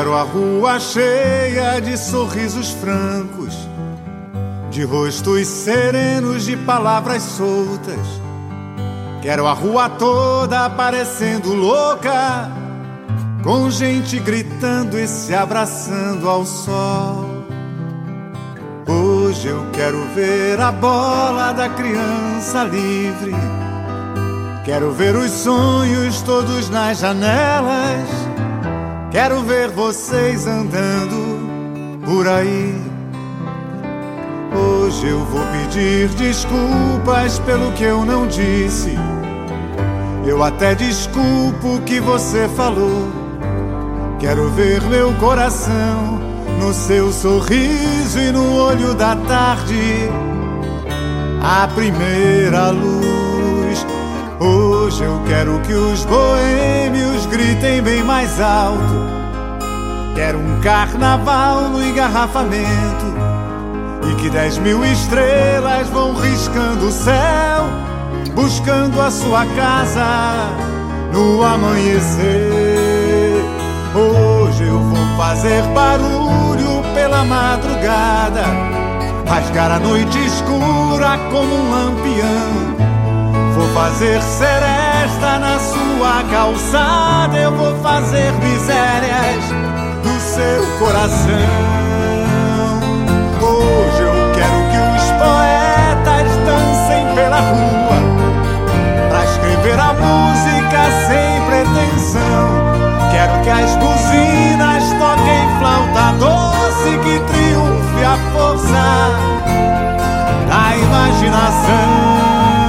quero a rua cheia de sorrisos francos, de rostos serenos, de palavras soltas. Quero a rua toda parecendo louca, com gente gritando e se abraçando ao sol. Hoje eu quero ver a bola da criança livre, quero ver os sonhos todos nas janelas, quero ver vocês andando por aí. Hoje eu vou pedir desculpas pelo que eu não disse, eu até desculpo o que você falou. Quero ver meu coração no seu sorriso e no olho da tarde, a primeira luz. Hoje eu quero que os boêmios gritem bem mais alto, quero um carnaval no engarrafamento, e que 10.000 estrelas vão riscando o céu, buscando a sua casa no amanhecer. Hoje eu vou fazer barulho pela madrugada, rasgar a noite escura como um lampião. Vou fazer seresta na sua calçada, eu vou fazer misérias do seu coração. Hoje eu quero que os poetas dancem pela rua, pra escrever a música sem pretensão. Quero que as buzinas toquem flauta doce, que triunfe a força da imaginação.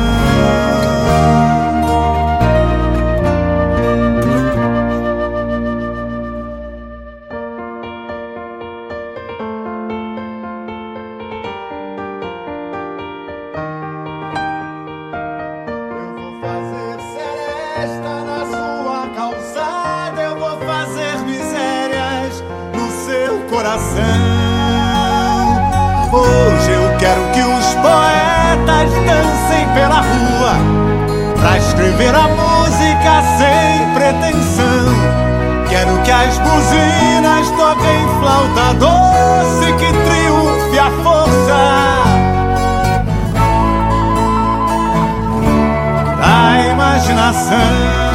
Na sua calçada eu vou fazer misérias no seu coração. Hoje eu quero que os poetas dancem pela rua, pra escrever a música sem pretensão. Quero que as buzinas toquem flauta doce, que triunfe a força da imaginação.